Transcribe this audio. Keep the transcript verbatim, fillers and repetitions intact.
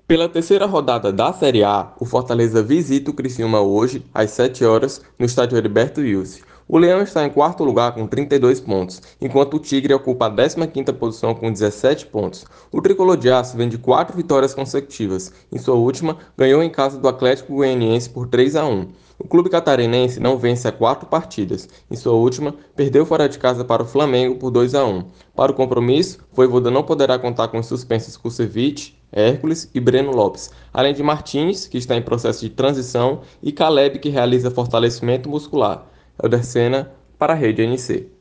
Pela terceira rodada da Série A, o Fortaleza visita o Criciúma hoje, às sete horas, no estádio Heriberto Wilson. O Leão está em quarto lugar com trinta e dois pontos, enquanto o Tigre ocupa a décima quinta posição com dezessete pontos. O Tricolor de Aço vem de quatro vitórias consecutivas. Em sua última, ganhou em casa do Atlético Goianiense por três a um. O clube catarinense não vence há quatro partidas. Em sua última, perdeu fora de casa para o Flamengo por dois a um. Para o compromisso, Vojvoda não poderá contar com os suspensos Kusevich, Hércules e Breno Lopes, além de Martins, que está em processo de transição, e Caleb, que realiza fortalecimento muscular. Elder Senna, para a Rede N C.